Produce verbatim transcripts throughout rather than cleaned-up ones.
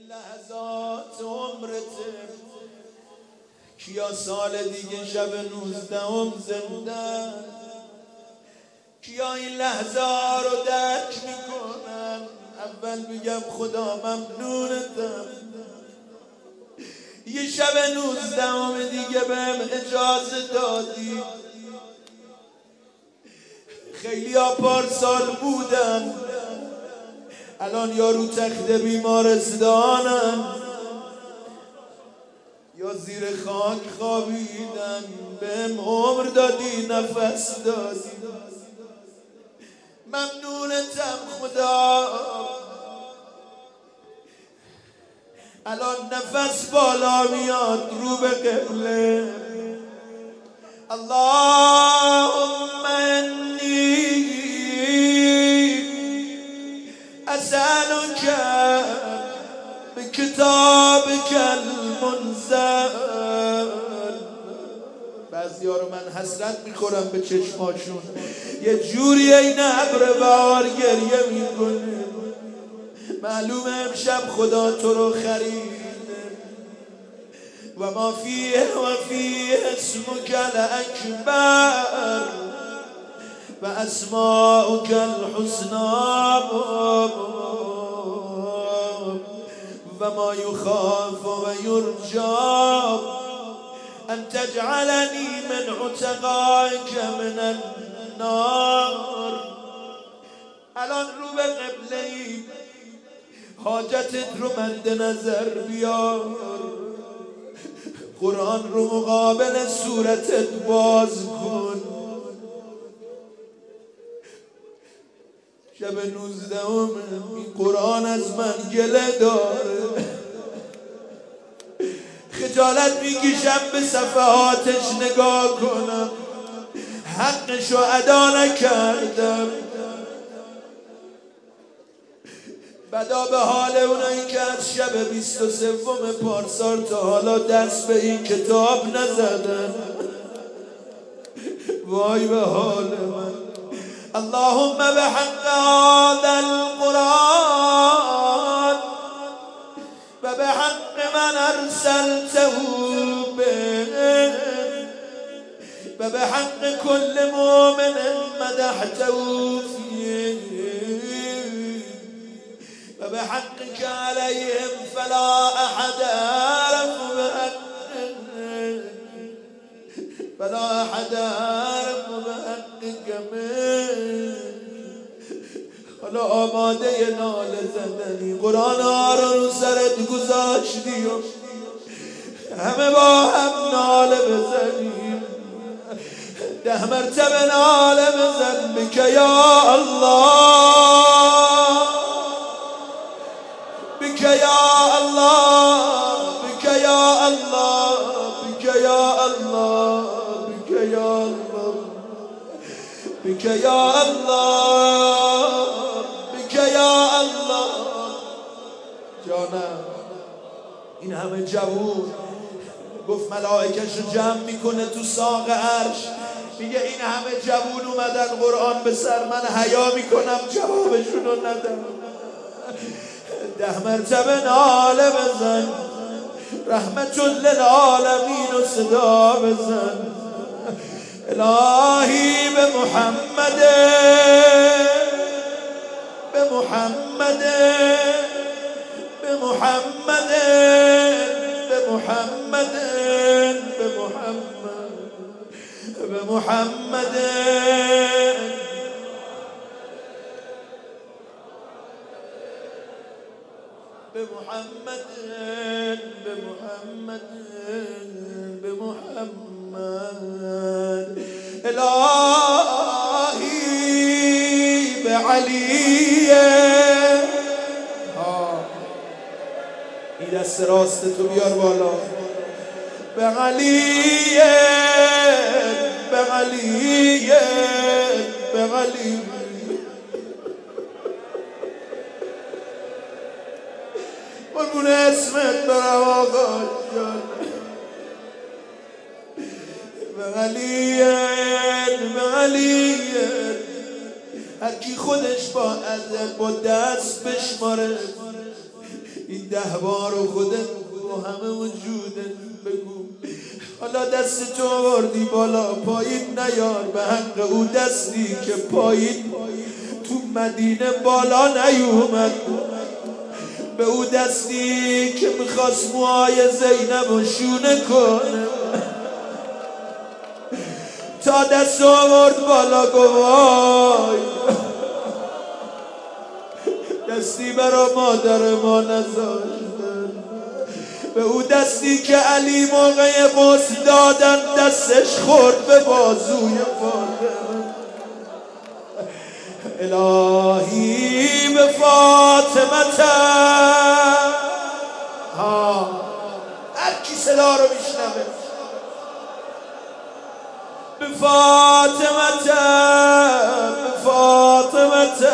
لحظات عمرته کیا سال دیگه شب نوزدهم زنده، کیا این لحظه ها رو درک میکنن. اول بگم خدا ممنونتم، یه شب نوزدهم دیگه بهم اجازه دادی. خیلی ها پارسال بودن، الان یا رو تخت بیمارستانن یا زیر خاک خوابیدن. بهم عمر دادی، نفس دادی، ممنونتم خدا. الان نفس بالا میاد رو به قبله. اللهم انی اسألک بکتابک المنزل. بعضی ها رو من حسرت میخورم به چشماشون، یه جوری این ابر بهار گریه میکنه. معلومه امشب خدا تو رو خریده. و ما فیه و فیه اسمک الاکبر و اسماؤک الحسنا و ما یخاف و یرجا ان تجعلنی من عتقائک من النار. الان رو به قبله ای، حاجتت رو مد نظر بیار. قرآن رو مقابل صورتت باز کن. شب نوزدهم این قرآن از من گله داره. خجالت میکشم به صفحاتش نگاه کنم، حقشو ادا نکردم. بدا به حال اونایی که از شب بیست و سوم پارسال تا حالا دست به این کتاب نزدن. وای به حال من. اللهم بحق هذا القرآن و بحق من ارسلته به و بحق كل مؤمن مدحته فيه و بحقك عليهم فلا احد اعرف بحقك فلا احد اعرف بحقك من. حالا آماده ناله زدنی، قرآن ها رو سرت گذاشتی و همه با هم ناله بزنیم. ده مرتبه ناله بزن بک یا الله، بک یا الله، بک یا الله، بک یا الله، بک یا الله، بک یا الله، بک یا الله. جانم این همه جوون گفت ملائکش رو جمع میکنه تو ساق عرش، میگه این همه جوون اومدن قرآن به سر، من حیا میکنم جوابشون رو ندم. ده مرتبه ناله بزن، رحمت للعالمین و صدا بزن. الهی به محمد، به محمد، به محمد، به محمد، به محمد، به محمد، به محمد، به محمد، به محمد. الهی به علی، این دست راست تو بیار بالا. به علی، به علی، به علی. قربون اسمت برم آقا جان. به علی، به علی. هر کی خودش با عدل با دست بشماره، این ده بار خودت با همه وجودت بگو حالا دست تو آوردی بالا پایین نیار به حق او دستی که پایین تو مدینه بالا نیومد به او دستی که میخواست موهای زینب و شونه کنه تا دست آورد بالا گوای دستی برا مادر ما نذاشتن به او دستی که علی موقع غسل دادن دستش خورد به بازوی فاطمه الهی به فاطمه ها هر کی صدا رو میشنوه به فاطمه به فاطمه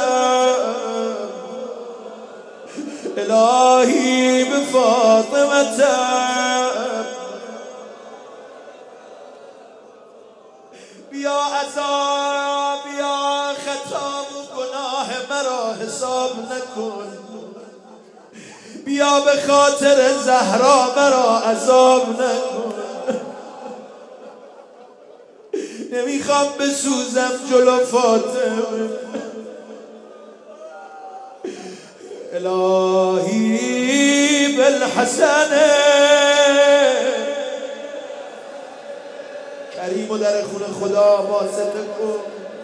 الهی به فاطمه بیا عذاب بیا خطا و گناه مرا حساب نکن بیا به خاطر زهرا مرا عذاب نکن نمیخوام بسوزم جلو فاطمه الهی بالحسن کریم و در خون خدا واسطه کن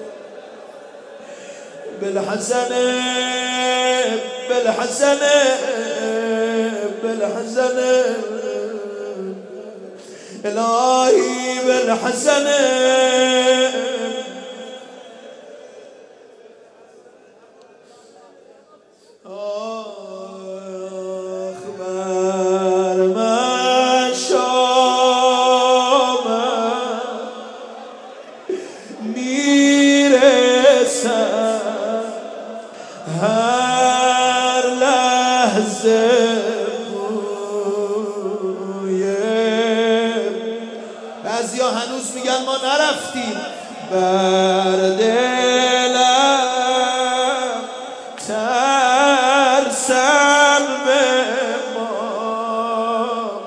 بالحسن بالحسن بالحسن الهی بالحسن هر لحظه بعضی ها هنوز میگن ما نرفتیم بر دلم ترسم به ما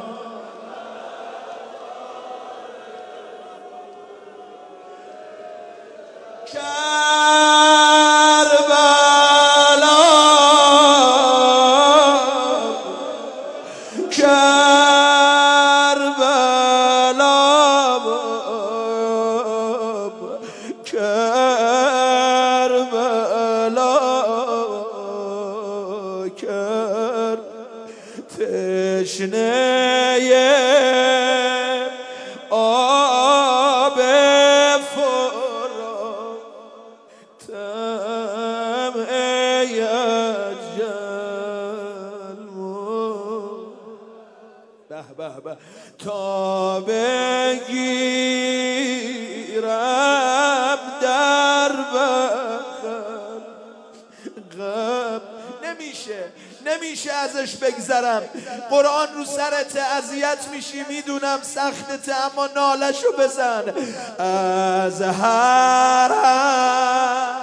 تشنه آب فراتم ای اجل به به به تا بگیرم در بغل غم نمیشه نمیشه ازش بگذرم قرآن رو سرت اذیت میشی میدونم سختته اما نالشو بزن از هرم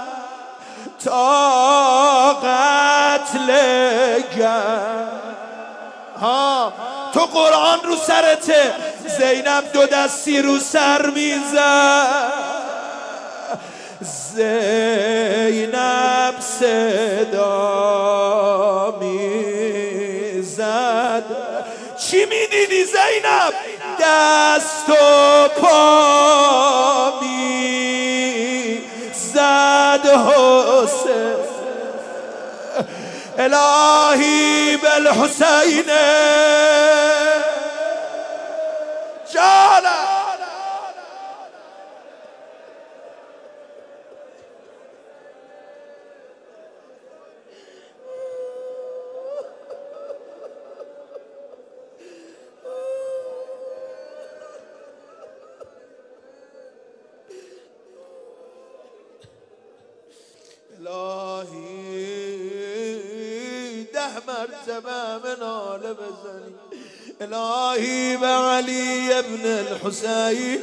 تا قتل گر ها تو قرآن رو سرته زینب دو دستی رو سر میزد زینب صدا میزد چی میدیدی زینب؟ دست و پا میزد حسین الهی بالحسین جانم الهی ده مرتبه من ناله بزنی الهی به علی ابن الحسین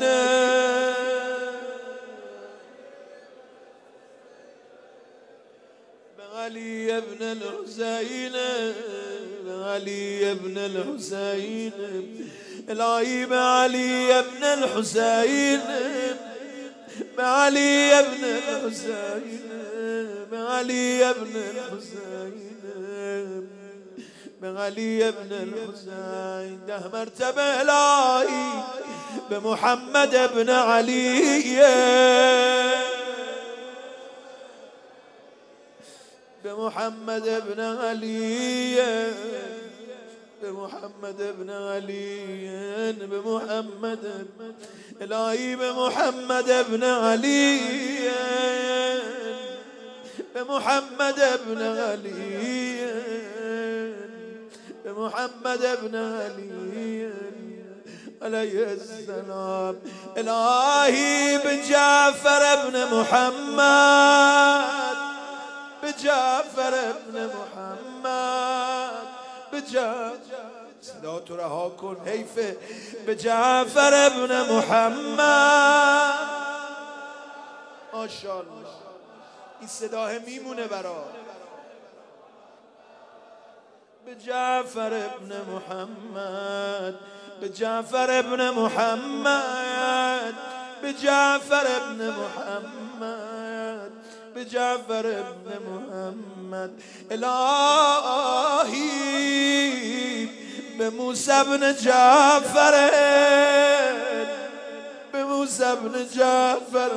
به علی ابن الحسین به علي ابن الحسين الهی بعلي ابن الحسين بعلي ابن الحسين بعلي ابن الحسين بعلي ابن الحسين ده مرتبة الهي بمحمد ابن علي بمحمد ابن علي بمحمد ابن علي بمحمد الهي بمحمد ابن علي بمحمد ابن علي بمحمد ابن علي عليه السلام الهي بجعفر ابن محمد بجعفر ابن محمد بجعفر صدا تو رها کن حیفه بجعفر ابن محمد ماشاءالله این صداه میمونه برا بجعفر ابن محمد بجعفر ابن محمد بجعفر ابن محمد بجعفر ابن محمد الهی بموسى ابن جعفر بموسى ابن جعفر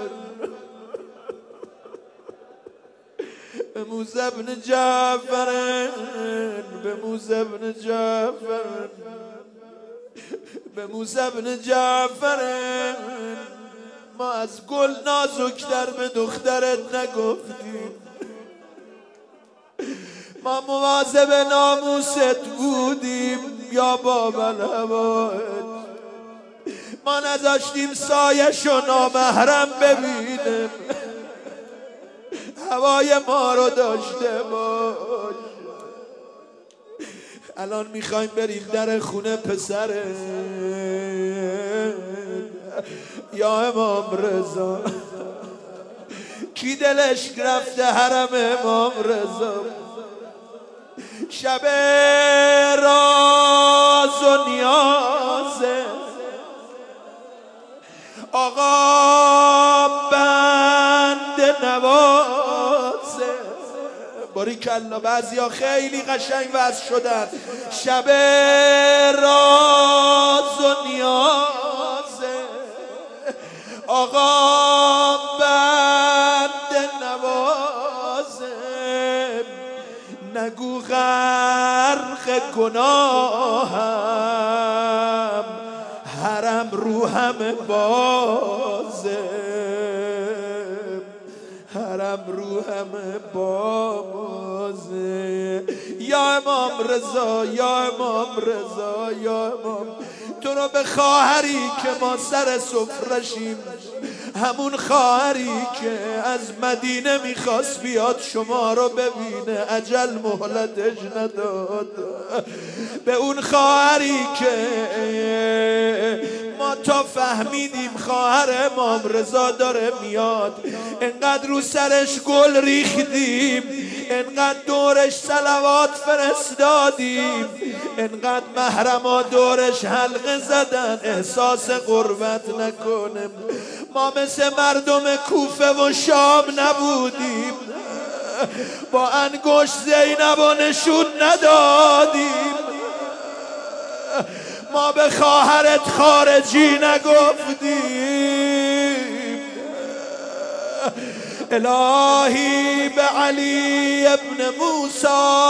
بموسى ابن جعفر بموسى ابن جعفر بموسى ابن جعفر ما از گل نازکتر به دخترت نگفتیم ما مواظب ناموست بودیم یا بابل هوایت ما نذاشتیم سایشو نامحرم ببینیم هوای ما رو داشته باش الان میخوایم بریم در خونه پسره یا امام رضا کی دلش رفته حرم امام رضا شب راز و نیازه آقا بند نوازه باریکلا بعضیا خیلی قشنگ وضع شدن شب راز و نیازه آقا بند نوازه نگو غرق گناهم حرم روحم بازه حرم روحم بازه یا امام رضا یا امام رضا یا امام تو رو به خواهری که ما سر سفرشیم همون خواهری که از مدینه میخواست بیاد شما رو ببینه اجل مهلتش نداد به اون خواهری که ما تا فهمیدیم خواهر امام رضا داره میاد انقدر رو سرش گل ریختیم انقدر دورش صلوات فرستادیم انقدر محرما دورش حلقه زدن احساس غربت نکنه ما مثل مردم کوفه و شام نبودیم با انگشت زینب و نشون ندادیم ما به خواهرت خارجی نگفتیم الهی به علی ابن موسی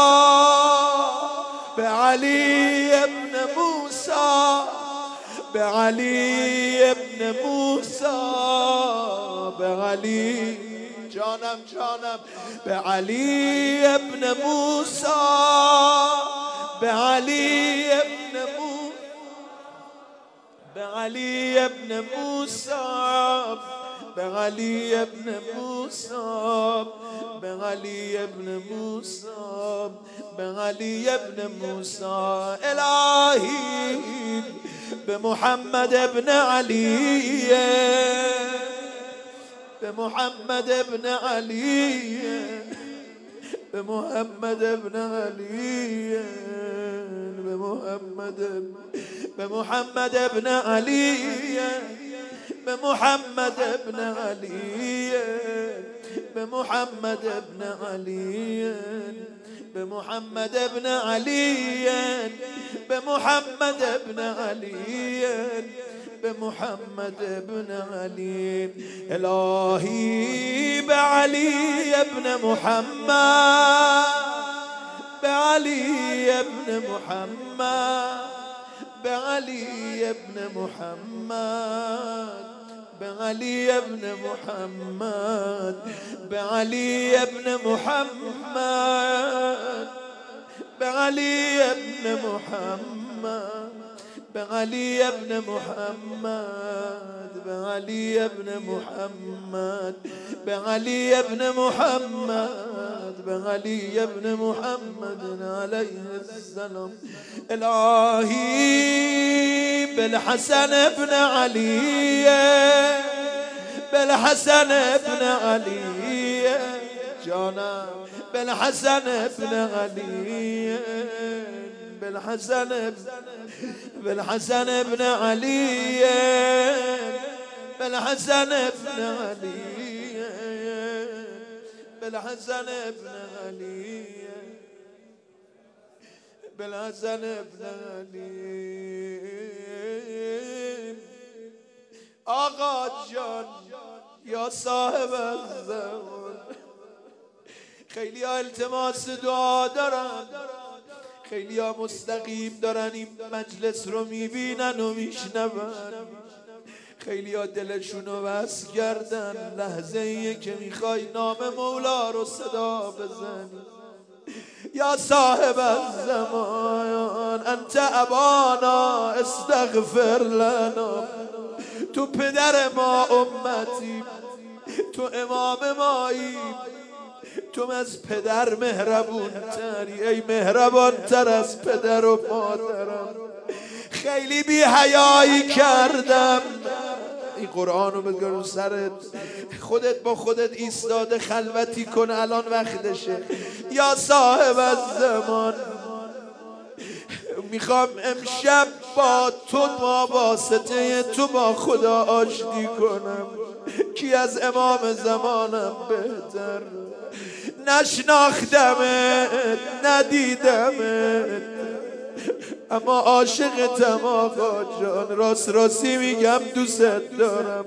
به علی ابن موسی به علی ابن موسی به علی جانم جانم به علی ابن موسی به علی ابن موسی به علی ابن موسی به علی ابن موسی به علی ابن موسی به علی ابن موسی الهی به محمد ابن علی به محمد ابن علی به محمد ابن علی محمد به محمد ابن علی به محمد ابن علی به محمد ابن علی به محمد ابن علی به محمد ابن علی به محمد ابن علی الهی به علی ابن محمد به علی ابن محمد به علی ابن محمد به علی ابن محمد به علی ابن محمد به علی ابن محمد به علی ابن محمد به علی ابن محمد به علی ابن محمد به علی ابن محمد علیه السلام الهی بالحسن ابن علی بالحسن ابن علی جانم بالحسن ابن علی بالحسن بالحسن ابن علي بالحسن ابن علي بالحسن ابن علي بالحسن ابن علي آقا جان یا صاحب الزمان خیلی ها التماس دعا دارن خیلی ها مستقیم دارن این مجلس رو میبینن و میشنون خیلی ها دلشون رو بس کردن لحظه ایه که میخوای نام مولا رو صدا بزنی یا صاحب الزمان انت ابانا استغفر لنا تو پدر ما امتی تو امام مایی تو از پدر مهربون تری ای مهربان تر از پدر و مادرم خیلی بی حیایی کردم این قرآن رو بگرم سرت خودت با خودت ایستاده خلوتی کن الان وقتشه یا صاحب الزمان میخوام امشب با تو با واسطه تو با خدا آشتی کنم کی از امام زمانم بهتر نشناختمت ندیدمت اما عاشقتم آقا جان راست راستی میگم دوست دارم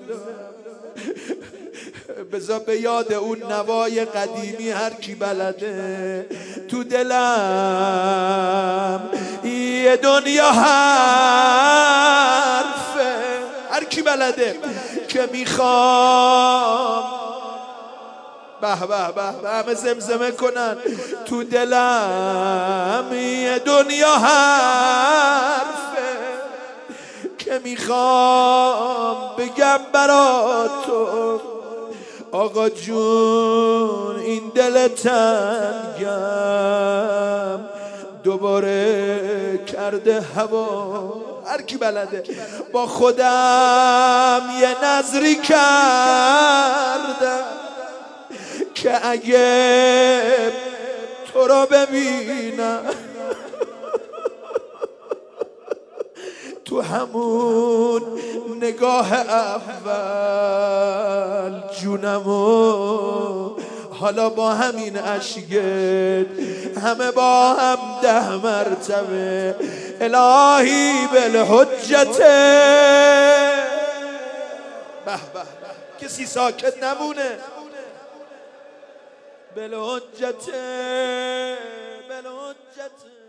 بذار به یاد اون نوای قدیمی هر کی بلده تو دلم یه دنیا حرفه هر کی بلده که میخوام به به به به همه زمزمه کنن تو دلم یه دنیا حرفه که میخوام بگم برا تو آقا جون این دل تنگم دوباره کرده هوا هر کی بلده با خودم یه نظری کردم که اگه تو را ببینم تو همون نگاه اول جونمو حالا با همین عشقت همه با هم ده مرتبه الهی بالحجت به به کسی ساکت نمونه بالحجت بالحجت